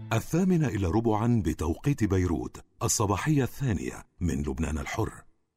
8:45 بتوقيت بيروت، الصباحية الثانية من لبنان الحر.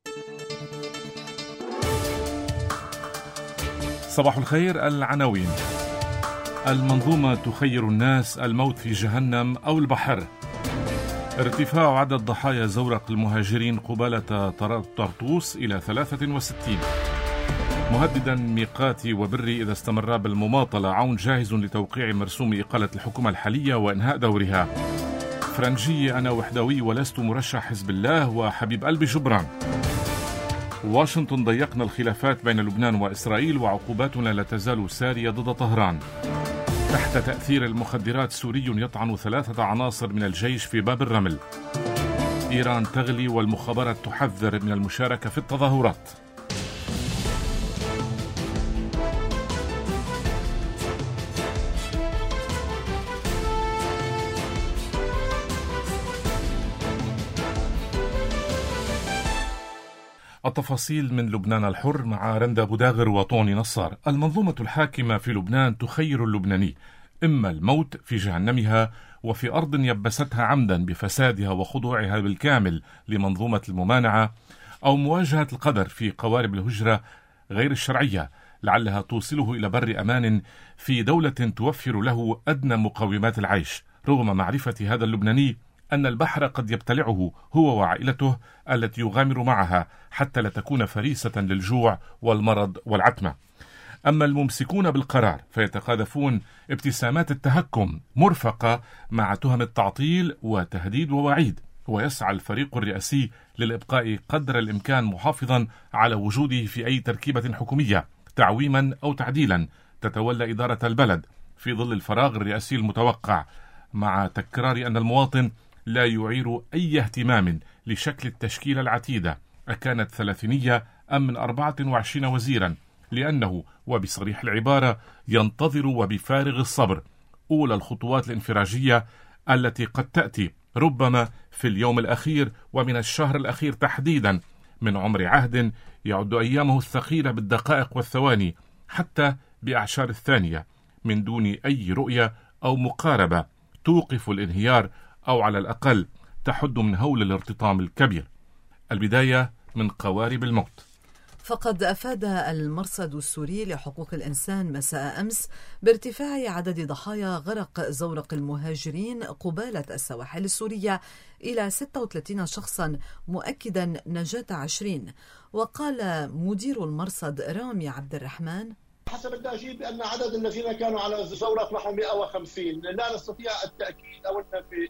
صباح الخير. العناوين: المنظومة تخير الناس الموت في جهنم أو البحر. ارتفاع عدد ضحايا زورق المهاجرين قبالة طرطوس إلى 63. مهددا ميقاتي وبري إذا استمر بالمماطلة. عون جاهز لتوقيع مرسوم إقالة الحكومة الحالية وإنهاء دورها. فرنجية أنا وحدوي ولست مرشح حزب الله وحبيب قلبي جبران. واشنطن: ضيقنا الخلافات بين لبنان وإسرائيل وعقوباتنا لا تزال سارية ضد طهران. تحت تأثير المخدرات سوري يطعن 3 عناصر من الجيش في باب الرمل. إيران تغلي والمخابرات تحذر من المشاركة في التظاهرات. التفاصيل من لبنان الحر مع رندا بوداغر وطوني نصار. المنظومة الحاكمة في لبنان تخير اللبناني إما الموت في جهنمها وفي أرض يبستها عمدا بفسادها وخضوعها بالكامل لمنظومة الممانعة، أو مواجهة القدر في قوارب الهجرة غير الشرعية لعلها توصله إلى بر أمان في دولة توفر له أدنى مقومات العيش، رغم معرفة هذا اللبناني أن البحر قد يبتلعه هو وعائلته التي يغامر معها حتى لا تكون فريسة للجوع والمرض والعتمة. أما الممسكون بالقرار فيتقاذفون ابتسامات التهكم مرفقة مع تهم التعطيل وتهديد ووعيد، ويسعى الفريق الرئاسي للإبقاء قدر الإمكان محافظا على وجوده في أي تركيبة حكومية تعويما أو تعديلا تتولى إدارة البلد في ظل الفراغ الرئاسي المتوقع، مع تكرار أن المواطن لا يعير أي اهتمام لشكل التشكيلة العتيدة أكانت 300 أم من 24 وزيرا، لأنه وبصريح العبارة ينتظر وبفارغ الصبر أولى الخطوات الانفراجية التي قد تأتي ربما في اليوم الأخير ومن الشهر الأخير تحديدا من عمر عهد يعد أيامه الثقيلة بالدقائق والثواني حتى بأعشار الثانية، من دون أي رؤية أو مقاربة توقف الانهيار أو على الأقل تحد من هول الارتطام الكبير. البداية من قوارب الموت. فقد أفاد المرصد السوري لحقوق الإنسان مساء أمس بارتفاع عدد ضحايا غرق زورق المهاجرين قبالة السواحل السورية إلى 36 شخصا، مؤكدا نجاة 20. وقال مدير المرصد رامي عبد الرحمن: حسب الناجين بأن عدد الذين كانوا على الزورق نحو 150. لا نستطيع التأكيد أو أن في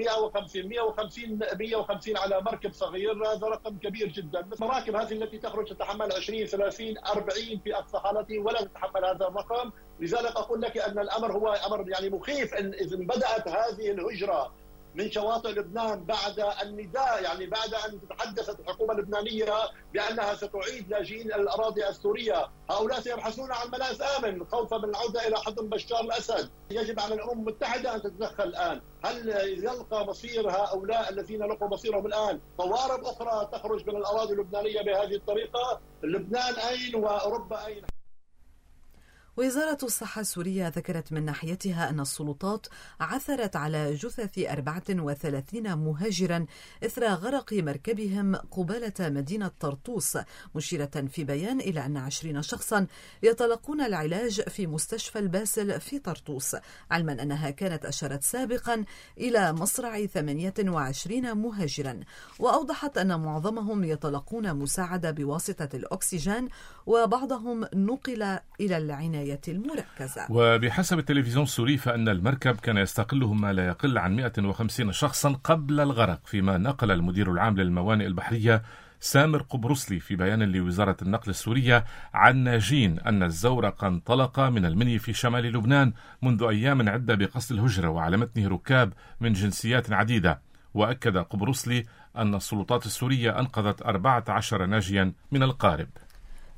150 على مركب صغير، هذا رقم كبير جدا. المراكب هذه التي تخرج تتحمل 20 30 40 في أقصى حالته ولا تتحمل هذا الرقم. لذلك أقول لك أن الأمر هو أمر مخيف. إن إذا بدأت هذه الهجرة من شواطئ لبنان بعد النداء، بعد أن تحدثت الحكومة اللبنانية بأنها ستعيد لاجئين الأراضي السورية، هؤلاء سيبحثون عن ملاذ آمن خوفا من العودة إلى حضن بشار الأسد. يجب على الأمم المتحدة أن تتدخل الآن. هل يلقى مصير هؤلاء الذين لقوا مصيرهم الآن قوارب أخرى تخرج من الأراضي اللبنانية بهذه الطريقة؟ لبنان أين وأوروبا أين؟ وزارة الصحة السورية ذكرت من ناحيتها أن السلطات عثرت على جثث 34 مهاجرا إثر غرق مركبهم قبالة مدينة طرطوس، مشيرة في بيان إلى أن 20 شخصا يتلقون العلاج في مستشفى الباسل في طرطوس، علما أنها كانت أشارت سابقا إلى مصرع 28 مهاجرا. وأوضحت أن معظمهم يتلقون مساعدة بواسطة الأكسجين وبعضهم نقل إلى العناية المركزة. وبحسب التلفزيون السوري فإن المركب كان يستقلهم ما لا يقل عن 150 شخصا قبل الغرق، فيما نقل المدير العام للموانئ البحرية سامر قبرصلي في بيان لوزارة النقل السورية عن ناجين أن الزورق انطلق من المني في شمال لبنان منذ أيام عدة بقصد الهجرة، وعلى متنه ركاب من جنسيات عديدة. وأكد قبرصلي أن السلطات السورية أنقذت 14 ناجيا من القارب.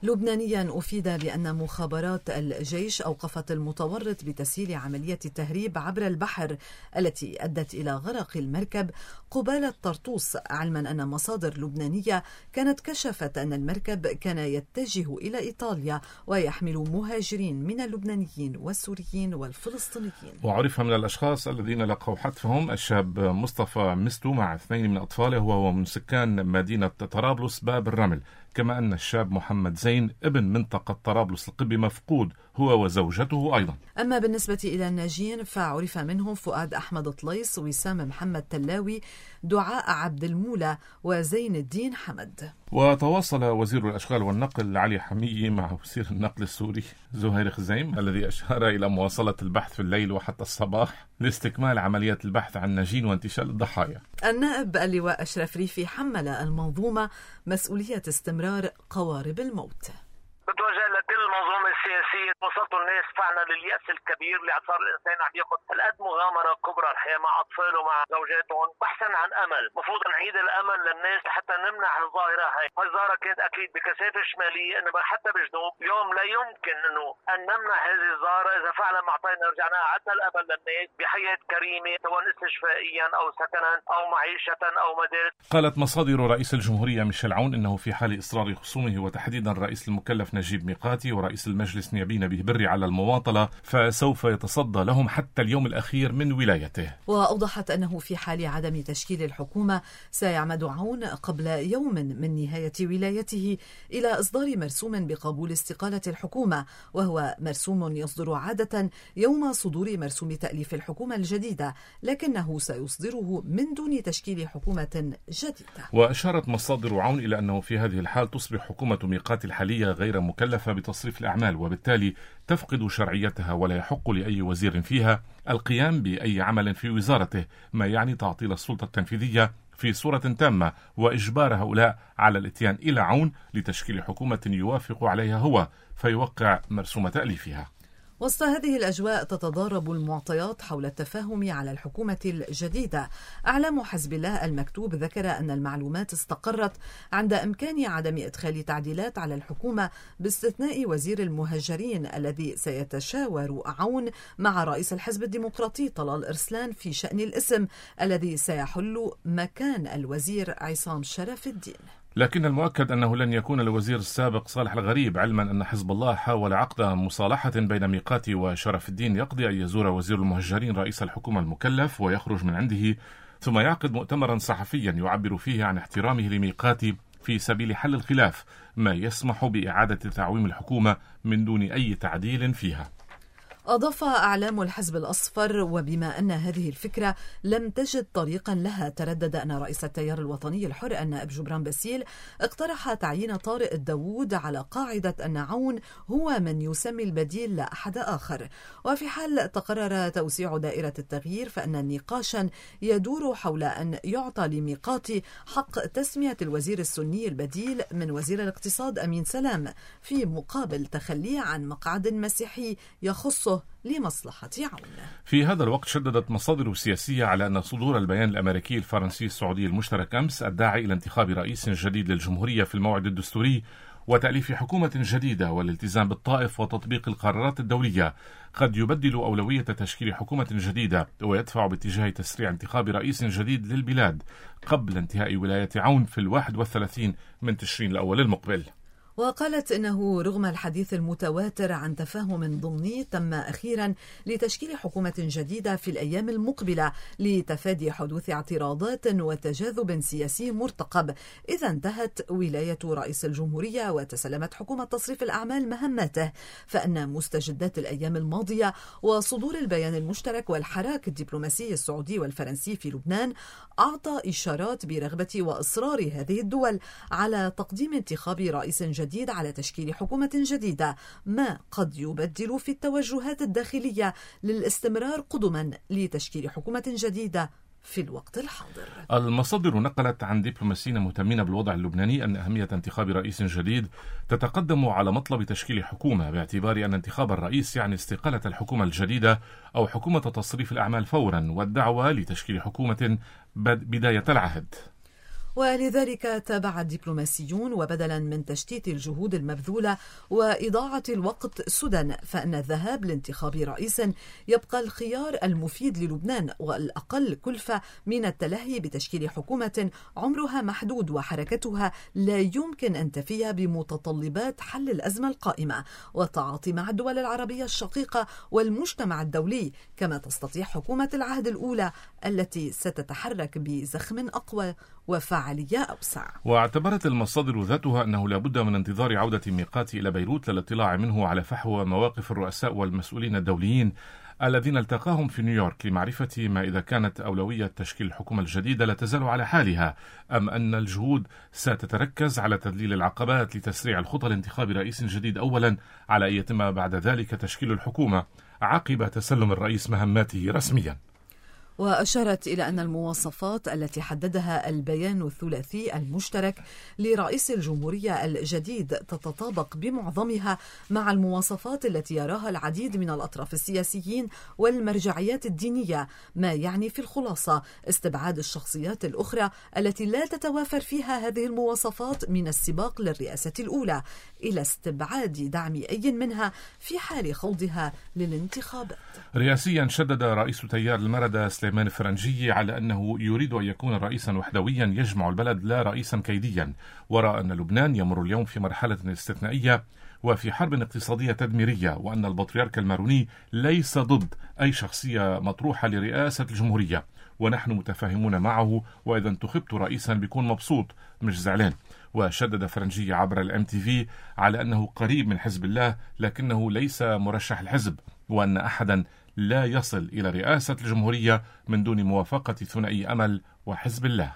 لبنانيا أفيد بأن مخابرات الجيش أوقفت المتورط بتسهيل عملية التهريب عبر البحر التي أدت إلى غرق المركب قبالة طرطوس، علما أن مصادر لبنانية كانت كشفت أن المركب كان يتجه إلى إيطاليا ويحمل مهاجرين من اللبنانيين والسوريين والفلسطينيين. وعرف من الأشخاص الذين لقوا حتفهم الشاب مصطفى مستو مع 2 من أطفاله، وهو من سكان مدينة طرابلس باب الرمل، كما أن الشاب محمد زين ابن منطقة طرابلس القبي مفقود هو وزوجته أيضا. أما بالنسبة إلى الناجين فعرف منهم فؤاد أحمد طليس، وسام محمد تلاوي، دعاء عبد المولى، وزين الدين حمد. وتواصل وزير الأشغال والنقل علي حمية مع وزير النقل السوري زهير خزيم الذي أشار إلى مواصلة البحث في الليل وحتى الصباح لاستكمال عملية البحث عن الناجين وانتشال الضحايا. النائب اللواء أشرف ريفي حمل المنظومة مسؤولية استمرار قوارب الموت. بتوجه لكل المنظومة السياسية، وصلتوا الناس فعلا لليأس الكبير اللي صار الإنسان عم ياخذ هالقد مغامرة كبرى الحياة مع أطفاله ومع زوجاتهم بحثا عن أمل. المفروض نعيد الأمل للناس حتى نمنع الظاهرة هاي. الظاهرة كانت أكيد بكثافة شمالية، إنما حتى بجنوب اليوم لا يمكن إنه أن نمنع هذه الظاهرة إذا فعلا ما أعطينا رجعنا عدنا الأمل للناس بحياة كريمة سواء استشفائيا أو سكنا أو معيشة أو مدارس. قالت مصادر رئيس الجمهورية ميشيل عون إنه في حال إصرار خصومه وتحديدا الرئيس المكلف نجيب ميقاتي ورئيس المجلس نيابي نبيه بري على المواطلة فسوف يتصدى لهم حتى اليوم الأخير من ولايته. وأوضحت أنه في حال عدم تشكيل الحكومة سيعمد عون قبل يوم من نهاية ولايته إلى إصدار مرسوم بقبول استقالة الحكومة، وهو مرسوم يصدر عادة يوم صدور مرسوم تأليف الحكومة الجديدة، لكنه سيصدره من دون تشكيل حكومة جديدة. وأشارت مصادر عون إلى أنه في هذه الحال تصبح حكومة ميقات الحالية غير مكلفة بتصريف الأعمال، وبالتالي تفقد شرعيتها ولا يحق لأي وزير فيها القيام بأي عمل في وزارته، ما يعني تعطيل السلطة التنفيذية في صورة تامة وإجبار هؤلاء على الاتيان إلى عون لتشكيل حكومة يوافق عليها هو فيوقع مرسوم تأليفها. وسط هذه الأجواء تتضارب المعطيات حول التفاهم على الحكومة الجديدة. أعلام حزب الله المكتوب ذكر أن المعلومات استقرت عند إمكان عدم إدخال تعديلات على الحكومة باستثناء وزير المهاجرين الذي سيتشاور عون مع رئيس الحزب الديمقراطي طلال إرسلان في شأن الاسم الذي سيحل مكان الوزير عصام شرف الدين. لكن المؤكد أنه لن يكون الوزير السابق صالح الغريب، علما أن حزب الله حاول عقد مصالحة بين ميقاتي وشرف الدين يقضي أن يزور وزير المهاجرين رئيس الحكومة المكلف ويخرج من عنده، ثم يعقد مؤتمرا صحفيا يعبر فيه عن احترامه لميقاتي في سبيل حل الخلاف، ما يسمح بإعادة تعويم الحكومة من دون أي تعديل فيها. أضاف أعلام الحزب الأصفر: وبما أن هذه الفكرة لم تجد طريقا لها، تردد أن رئيس التيار الوطني الحر النائب جبران باسيل اقترح تعيين طارق الداوود على قاعدة أن عون هو من يسمي البديل لا أحد آخر. وفي حال تقرر توسيع دائرة التغيير فإن نقاشا يدور حول أن يعطى لميقاتي حق تسمية الوزير السني البديل من وزير الاقتصاد أمين سلام في مقابل تخليه عن مقعد مسيحي يخصه لمصلحة عون. في هذا الوقت شددت مصادر سياسية على أن صدور البيان الأمريكي الفرنسي السعودي المشترك أمس الداعي إلى انتخاب رئيس جديد للجمهورية في الموعد الدستوري وتأليف حكومة جديدة والالتزام بالطائف وتطبيق القرارات الدولية قد يبدل أولوية تشكيل حكومة جديدة ويدفع باتجاه تسريع انتخاب رئيس جديد للبلاد قبل انتهاء ولاية عون في 31 من تشرين الأول المقبل. وقالت إنه رغم الحديث المتواتر عن تفاهم ضمني تم أخيرا لتشكيل حكومة جديدة في الأيام المقبلة لتفادي حدوث اعتراضات وتجاذب سياسي مرتقب إذا انتهت ولاية رئيس الجمهورية وتسلمت حكومة تصريف الأعمال مهماته، فإن مستجدات الأيام الماضية وصدور البيان المشترك والحراك الدبلوماسي السعودي والفرنسي في لبنان أعطى إشارات برغبة وإصرار هذه الدول على تقديم انتخاب رئيس جديد على تشكيل حكومة جديدة، ما قد يبدل في التوجهات الداخلية للاستمرار قدما لتشكيل حكومة جديدة في الوقت الحاضر. المصادر نقلت عن دبلوماسيين مهتمين بالوضع اللبناني أن أهمية انتخاب رئيس جديد تتقدم على مطلب تشكيل حكومة، باعتبار أن انتخاب الرئيس يعني استقالة الحكومة الجديدة أو حكومة تصريف الأعمال فورا، والدعوة لتشكيل حكومة بداية العهد. ولذلك تابع الدبلوماسيون وبدلا من تشتيت الجهود المبذولة وإضاعة الوقت سدى، فإن الذهاب لانتخاب رئيس يبقى الخيار المفيد للبنان والأقل كلفة من التلهي بتشكيل حكومة عمرها محدود وحركتها لا يمكن أن تفي بمتطلبات حل الأزمة القائمة والتعاطي مع الدول العربية الشقيقة والمجتمع الدولي، كما تستطيع حكومة العهد الأولى التي ستتحرك بزخم أقوى وفعالية أوسع. واعتبرت المصادر ذاتها أنه لا بد من انتظار عودة ميقاتي إلى بيروت للاطلاع منه على فحوى مواقف الرؤساء والمسؤولين الدوليين الذين التقاهم في نيويورك لمعرفة ما إذا كانت أولوية تشكيل الحكومة الجديدة لا تزال على حالها أم أن الجهود ستتركز على تذليل العقبات لتسريع الخطى لانتخاب رئيس جديد أولا على أن يتم بعد ذلك تشكيل الحكومة عقب تسلم الرئيس مهماته رسميا. وأشارت إلى أن المواصفات التي حددها البيان الثلاثي المشترك لرئيس الجمهورية الجديد تتطابق بمعظمها مع المواصفات التي يراها العديد من الأطراف السياسيين والمرجعيات الدينية، ما يعني في الخلاصة استبعاد الشخصيات الأخرى التي لا تتوافر فيها هذه المواصفات من السباق للرئاسة الأولى إلى استبعاد دعم أي منها في حال خوضها للانتخابات. رئاسيا شدد رئيس تيار المردة سليمان فرنجي على أنه يريد أن يكون رئيسا وحدويا يجمع البلد لا رئيسا كيديا، ورأى أن لبنان يمر اليوم في مرحلة استثنائية وفي حرب اقتصادية تدميرية، وأن البطريرك الماروني ليس ضد أي شخصية مطروحة لرئاسة الجمهورية، ونحن متفاهمون معه، وإذا انتخبت رئيسا بيكون مبسوط مش زعلان. وشدد فرنجي عبر الMTV على أنه قريب من حزب الله لكنه ليس مرشح الحزب، وأن أحدا لا يصل إلى رئاسة الجمهورية من دون موافقة ثنائي أمل وحزب الله.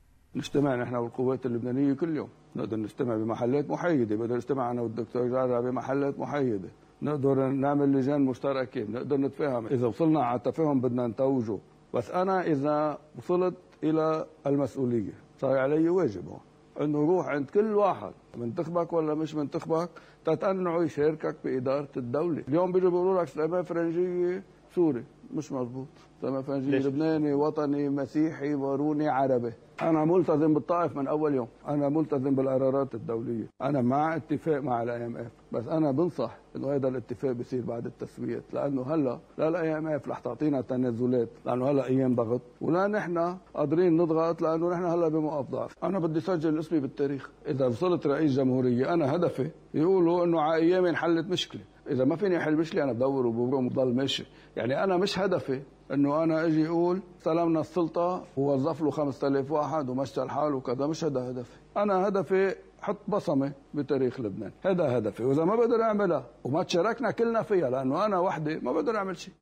نجتمع نحن والقوات اللبنانية كل يوم، نقدر نجتمع بمحلات محايدة، بقدر نجتمع أنا والدكتور جارة بمحلات محايدة، نقدر نعمل لجان مشتركة، نقدر نتفاهم. إذا وصلنا على التفاهم بدنا نتوجه، بس أنا إذا وصلت إلى المسؤولية صار علي واجب انه روح عند كل واحد منتخبك ولا مش منتخبك تتقنعه يشاركك بإدارة الدولة. اليوم بيجوا بيقولوا لك سليمان فرنجي سوري، مش مزبوط. سليمان فرنجي لبناني وطني مسيحي ماروني عربي. أنا ملتزم بالطائف من أول يوم، أنا ملتزم بالقرارات الدولية، أنا مع اتفاق مع الIMF، بس أنا بنصح إنه هذا الاتفاق بيصير بعد التسويات، لأنه هلا لا الIMF رح تعطينا تنازلات، لأنه هلا أيام ضغط، ولا نحن قادرين نضغط لأنه نحن هلا بموقف ضعف. أنا بدي سجل اسمي بالتاريخ، إذا وصلت رئيس جمهورية أنا هدفي يقولوا إنه على أيامي انحلت مشكلة، إذا ما فيني أحل مشكلة أنا بدور وببرم وبضل ماشي. يعني أنا مش هدفي انه انا اجي اقول سلمنا السلطه ووظف له 5000 واحد ومشى الحال وكذا، مش هذا هدفي. انا هدفي حط بصمه بتاريخ لبنان، هذا هدفي، واذا ما بقدر اعملها وما تشاركنا كلنا فيها لانه انا وحدي ما بقدر اعمل شيء.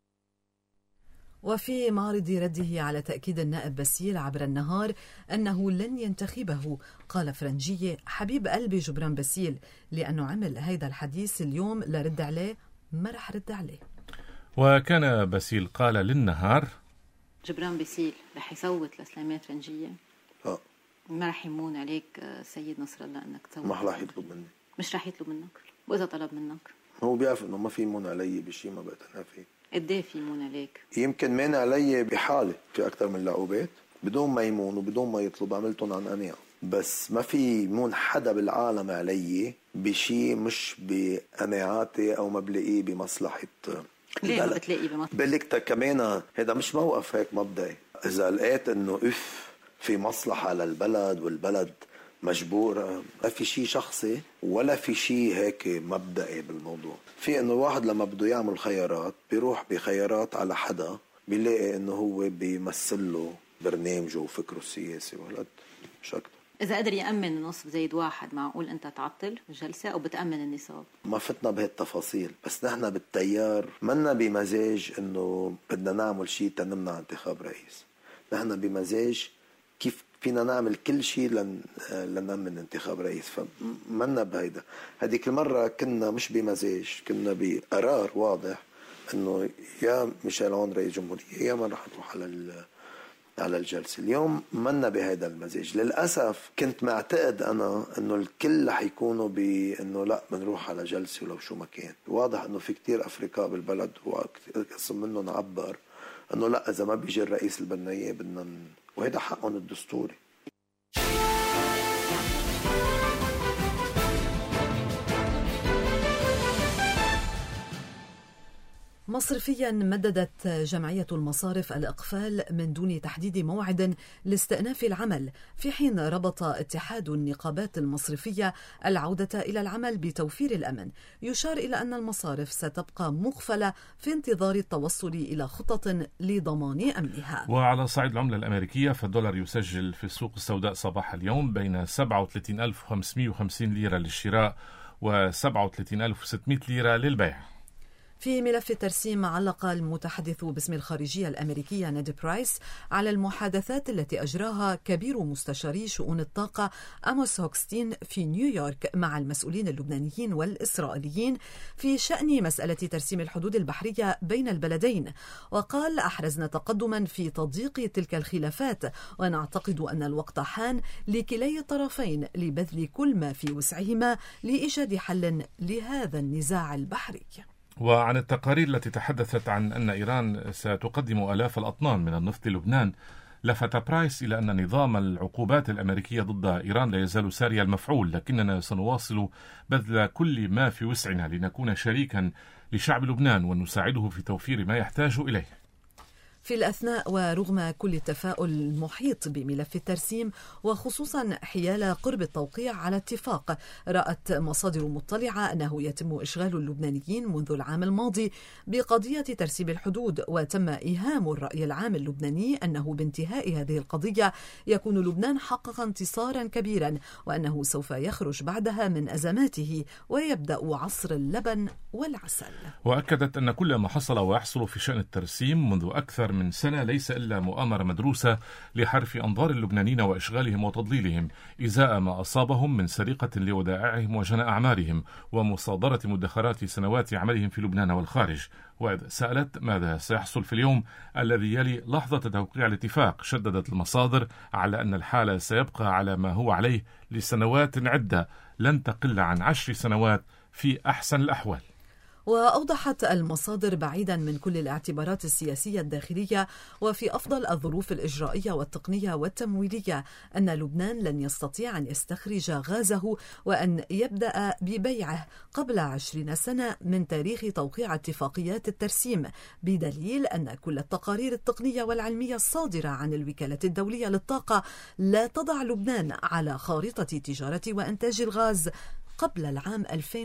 وفي معرض رده على تأكيد النائب باسيل عبر النهار أنه لن ينتخبه، قال فرنجية حبيب قلبي جبران باسيل لأنه عمل هيدا الحديث اليوم لرد عليه ما رح رد عليه. وكان باسيل قال للنهار جبران باسيل رح يصوت لسليمان فرنجية؟ ما رح يمون عليك سيد نصر الله انك تصوت؟ ما رح يطلب مني. مش رح يطلب منك؟ واذا طلب منك؟ هو بيعرف انه ما في يمون علي بشيء ما بقتنع فيه. قد ايه في يمون عليك؟ يمكن مانع علي بحالة في اكثر من لعوبات بدون ما يمون وبدون ما يطلب عملتهم عن قناعة، بس ما في يمون حدا بالعالم علي بشيء مش بقناعاتي او ما بلاقيه بمصلحة. ليه ما بتلاقي بمصلحة؟ بلكتك كمان هذا مش موقف هيك مبدئي. اذا لقيت انه في مصلحة للبلد والبلد مجبور، ما في شيء شخصي ولا في شيء هيك مبدئي بالموضوع. في انه الواحد لما بده يعمل خيارات بيروح بخيارات على حدا بيلاقي انه هو بيمثل له برنامجه وفكره السياسي ولا مش اكتر. اذا قدر يأمن نصف زايد واحد معقول انت تعطل الجلسة او بتأمن النصاب؟ ما فتنا بهالتفاصيل، بس نحن بالتيار منا بمزاج انه بدنا نعمل شيء تنمنع انتخاب رئيس. نحن بمزاج كيف فينا نعمل كل شيء لنأمن انتخاب رئيس، فمنا بهيدا. هذيك المرة كنا مش بمزاج، كنا بقرار واضح انه يا ميشيل عون رئيس جمهورية يا ما رح نروح على الجلسة. اليوم منا بهذا المزاج. للأسف كنت معتقد أنا أنه الكل رح يكونوا بأنه لا بنروح على جلسة ولو شو ما كان. واضح أنه في كتير أفريقيا بالبلد وقسم منهم عبر أنه لا إذا ما بيجي الرئيس اللي بدنا إياه بدنا وهذا حقهم الدستوري. مصرفيا مددت جمعية المصارف الإقفال من دون تحديد موعد لاستئناف العمل، في حين ربط اتحاد النقابات المصرفية العودة إلى العمل بتوفير الأمن. يشار إلى أن المصارف ستبقى مغفلة في انتظار التوصل إلى خطط لضمان أمنها. وعلى صعيد العملة الأمريكية، فالدولار يسجل في السوق السوداء صباح اليوم بين 37,550 ليرة للشراء و 37,600 ليرة للبيع. في ملف الترسيم، علق المتحدث باسم الخارجية الأمريكية نيد برايس على المحادثات التي أجراها كبير مستشاري شؤون الطاقة أموس هوكستين في نيويورك مع المسؤولين اللبنانيين والإسرائيليين في شأن مسألة ترسيم الحدود البحرية بين البلدين. وقال: أحرزنا تقدما في تضييق تلك الخلافات، ونعتقد أن الوقت حان لكلي الطرفين لبذل كل ما في وسعهما لإيجاد حل لهذا النزاع البحري. وعن التقارير التي تحدثت عن أن إيران ستقدم آلاف الأطنان من النفط للبنان، لفت برايس إلى أن نظام العقوبات الأمريكية ضد إيران لا يزال ساري المفعول، لكننا سنواصل بذل كل ما في وسعنا لنكون شريكا لشعب لبنان ونساعده في توفير ما يحتاج إليه. في الأثناء ورغم كل التفاؤل المحيط بملف الترسيم، وخصوصا حيال قرب التوقيع على اتفاق، رأت مصادر مطلعة أنه يتم إشغال اللبنانيين منذ العام الماضي بقضية ترسيم الحدود، وتم إيهام الرأي العام اللبناني أنه بانتهاء هذه القضية يكون لبنان حقق انتصارا كبيرا، وأنه سوف يخرج بعدها من أزماته ويبدأ عصر اللبن والعسل. وأكدت أن كل ما حصل ويحصل في شأن الترسيم منذ أكثر من سنة ليس إلا مؤامرة مدروسة لحرف أنظار اللبنانيين وإشغالهم وتضليلهم إزاء ما أصابهم من سرقة لودائعهم وجنى أعمارهم ومصادرة مدخرات سنوات عملهم في لبنان والخارج. وإذ سألت ماذا سيحصل في اليوم الذي يلي لحظة توقيع الاتفاق، شددت المصادر على أن الحال سيبقى على ما هو عليه لسنوات عدة لن تقل عن 10 سنوات في أحسن الأحوال. وأوضحت المصادر بعيدا من كل الاعتبارات السياسية الداخلية وفي أفضل الظروف الإجرائية والتقنية والتمويلية أن لبنان لن يستطيع أن يستخرج غازه وأن يبدأ ببيعه قبل 20 سنة من تاريخ توقيع اتفاقيات الترسيم، بدليل أن كل التقارير التقنية والعلمية الصادرة عن الوكالة الدولية للطاقة لا تضع لبنان على خارطة تجارة وإنتاج الغاز قبل العام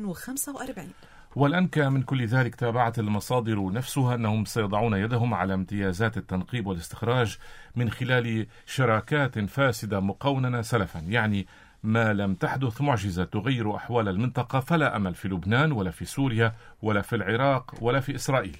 2045. والأنكى من كل ذلك، تابعت المصادر نفسها أنهم سيضعون يدهم على امتيازات التنقيب والاستخراج من خلال شراكات فاسدة مقوننة سلفا، يعني ما لم تحدث معجزة تغير أحوال المنطقة، فلا أمل في لبنان ولا في سوريا ولا في العراق ولا في إسرائيل.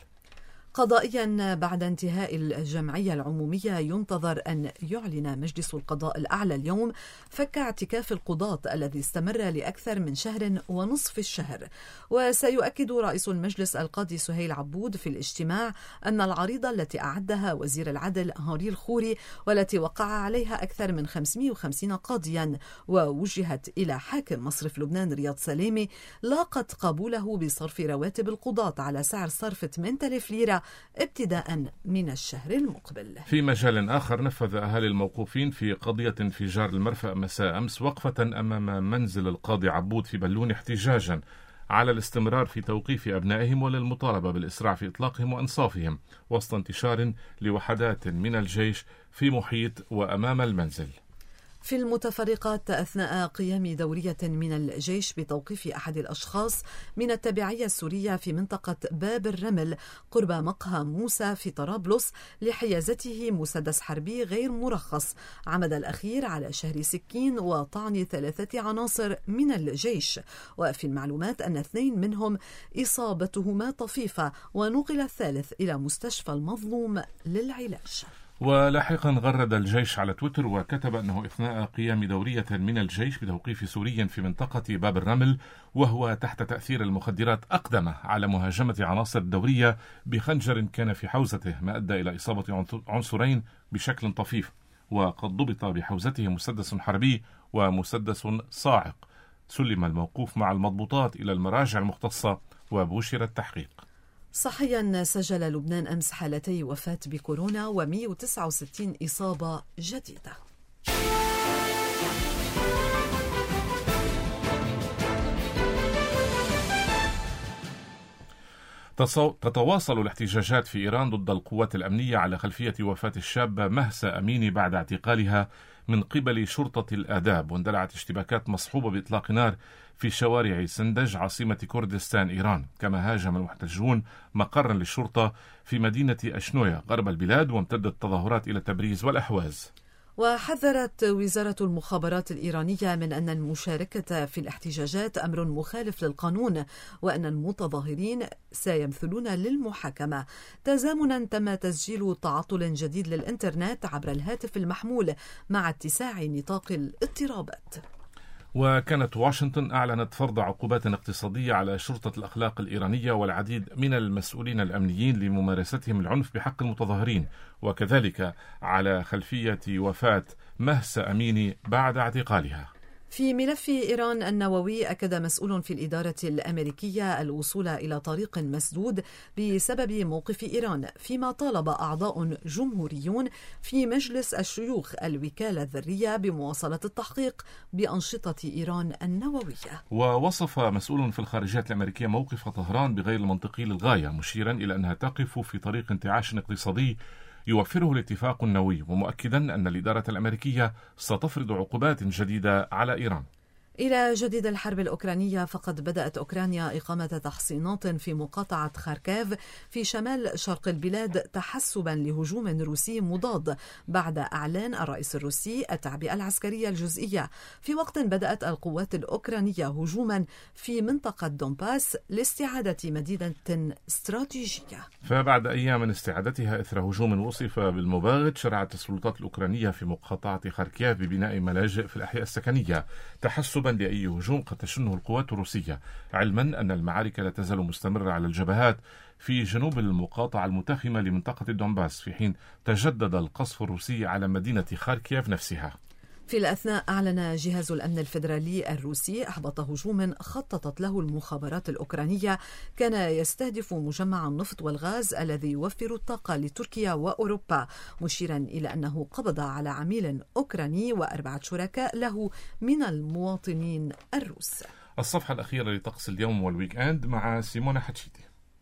قضائيا، بعد انتهاء الجمعية العمومية ينتظر أن يعلن مجلس القضاء الأعلى اليوم فك اعتكاف القضاة الذي استمر لأكثر من 1.5 شهر. وسيؤكد رئيس المجلس القاضي سهيل عبود في الاجتماع أن العريضة التي أعدها وزير العدل هانري الخوري والتي وقع عليها أكثر من 550 قاضيا ووجهت إلى حاكم مصرف لبنان رياض سلامي لاقت قبوله بصرف رواتب القضاة على سعر صرف 8,000 ليرة ابتداء من الشهر المقبل. في مجال آخر، نفذ أهالي الموقوفين في قضية انفجار المرفأ مساء أمس وقفة أمام منزل القاضي عبود في بلون احتجاجا على الاستمرار في توقيف أبنائهم وللمطالبة بالإسراع في إطلاقهم وإنصافهم وسط انتشار لوحدات من الجيش في محيط وأمام المنزل. في المتفرقات، أثناء قيام دورية من الجيش بتوقيف أحد الأشخاص من التبعية السورية في منطقة باب الرمل قرب مقهى موسى في طرابلس لحيازته مسدس حربي غير مرخص، عمد الأخير على شهر سكين وطعن 3 عناصر من الجيش. وفي المعلومات أن 2 منهم إصابتهما طفيفة، ونقل الثالث إلى مستشفى المظلوم للعلاج. ولاحقا غرد الجيش على تويتر وكتب أنه أثناء قيام دورية من الجيش بتوقيف سوري في منطقة باب الرمل وهو تحت تأثير المخدرات أقدم على مهاجمة عناصر الدورية بخنجر كان في حوزته، ما أدى إلى إصابة عنصرين بشكل طفيف، وقد ضبط بحوزته مسدس حربي ومسدس صاعق. سلم الموقوف مع المضبوطات إلى المراجع المختصة وبشر التحقيق. صحيا، سجل لبنان أمس حالتي وفاة بكورونا و169 إصابة جديدة. تتواصل الاحتجاجات في إيران ضد القوات الأمنية على خلفية وفاة الشابة مهسا أميني بعد اعتقالها من قبل شرطة الآداب، واندلعت اشتباكات مصحوبة بإطلاق نار في شوارع سندج عاصمة كردستان إيران. كما هاجم المحتجون مقرا للشرطة في مدينة أشنوية غرب البلاد، وامتدت التظاهرات إلى تبريز والأحواز. وحذرت وزارة المخابرات الإيرانية من أن المشاركة في الاحتجاجات أمر مخالف للقانون، وأن المتظاهرين سيمثلون للمحاكمة. تزامنا تم تسجيل تعطل جديد للإنترنت عبر الهاتف المحمول مع اتساع نطاق الاضطرابات. وكانت واشنطن أعلنت فرض عقوبات اقتصادية على شرطة الأخلاق الإيرانية والعديد من المسؤولين الأمنيين لممارستهم العنف بحق المتظاهرين، وكذلك على خلفية وفاة مهسا أميني بعد اعتقالها. في ملف إيران النووي، أكد مسؤول في الإدارة الأمريكية الوصول إلى طريق مسدود بسبب موقف إيران، فيما طالب أعضاء جمهوريون في مجلس الشيوخ الوكالة الذرية بمواصلة التحقيق بأنشطة إيران النووية. ووصف مسؤول في الخارجية الأمريكية موقف طهران بغير المنطقي للغاية، مشيرا إلى أنها تقف في طريق انتعاش اقتصادي يوفره الاتفاق النووي، ومؤكدا أن الإدارة الأمريكية ستفرض عقوبات جديدة على إيران. إلى جديد الحرب الأوكرانية، فقد بدأت أوكرانيا إقامة تحصينات في مقاطعة خاركيف في شمال شرق البلاد تحسبا لهجوم روسي مضاد، بعد إعلان الرئيس الروسي التعبئة العسكرية الجزئية، في وقت بدأت القوات الأوكرانية هجوما في منطقة دونباس لاستعادة مدينة استراتيجية. فبعد أيام من استعادتها إثر هجوم وصف بالمباغت، شرعت السلطات الأوكرانية في مقاطعة خاركيف ببناء ملاجئ في الأحياء السكنية تحسبا لأي هجوم قد تشنه القوات الروسية، علما أن المعارك لا تزال مستمرة على الجبهات في جنوب المقاطعة المتاخمة لمنطقة دونباس، في حين تجدد القصف الروسي على مدينة خاركيف نفسها. في الأثناء أعلن جهاز الأمن الفيدرالي الروسي إحباط هجوم خططت له المخابرات الأوكرانية كان يستهدف مجمع النفط والغاز الذي يوفر الطاقة لتركيا وأوروبا، مشيرا إلى أنه قبض على عميل أوكراني و4 شركاء له من المواطنين الروس. الصفحة الأخيرة لطقس اليوم والويك أند مع سيمونا حتشيتي.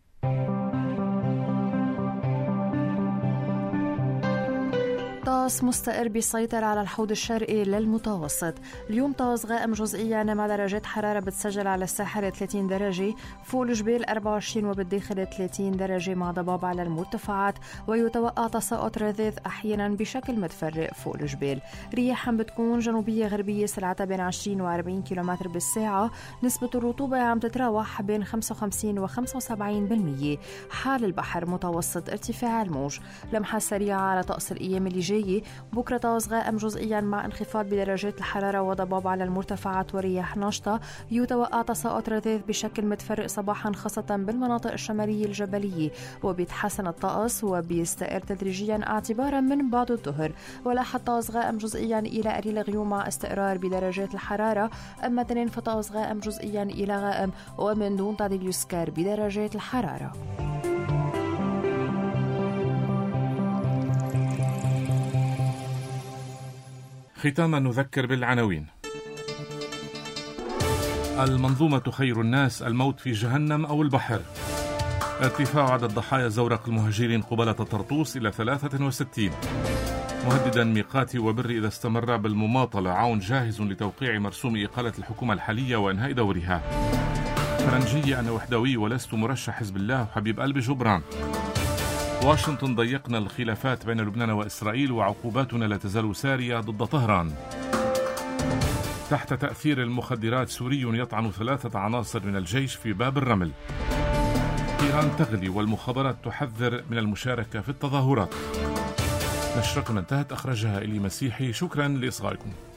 طقس مستقر بيسيطر على الحوض الشرقي للمتوسط. اليوم طقس غائم جزئيا مع درجات حرارة بتسجل على الساحل 30 درجة، فوق الجبال 24 وبالداخل 30 درجة مع ضباب على المرتفعات، ويتوقع تساقط رذاذ أحيانا بشكل متفرق فوق الجبال. رياح بتكون جنوبية غربية سرعتها بين 20 و 40 كيلومتر بالساعة. نسبة الرطوبة عم تتراوح بين 55 و 75%. حال البحر متوسط ارتفاع الموج. لمحة سريعة على طقس الأيام اللي جاية. بكرة طقس غائم جزئيا مع انخفاض بدرجات الحرارة وضباب على المرتفعات ورياح ناشطة. يتوقع تساقط رذاذ بشكل متفرق صباحا خاصة بالمناطق الشمالية الجبلية، وبيتحسن الطقس وبيستقر تدريجيا اعتبارا من بعد الظهر. ولاحظ طقس غائم جزئيا إلى قليل غيوم مع استقرار بدرجات الحرارة. أما تنين فطقس غائم جزئيا إلى غائم ومن دون تعديل يسكر بدرجات الحرارة. ختاما نذكر بالعناوين. المنظومة خير الناس، الموت في جهنم أو البحر. ارتفاع عدد ضحايا زورق المهاجرين قبالة طرطوس إلى 63. مهددا ميقاتي وبر إذا استمر بالمماطلة، عون جاهز لتوقيع مرسوم إقالة الحكومة الحالية وإنهاء دورها. فرنجية أنا وحدوي ولست مرشح حزب الله وحبيب قلبي جبران. واشنطن ضيقنا الخلافات بين لبنان وإسرائيل وعقوباتنا لا تزال سارية ضد طهران. تحت تأثير المخدرات سوري يطعن 3 عناصر من الجيش في باب الرمل. إيران تغلي والمخابرات تحذر من المشاركة في التظاهرات. نشرتنا انتهت، أخرجها إلي مسيحي. شكرا لإصغائكم.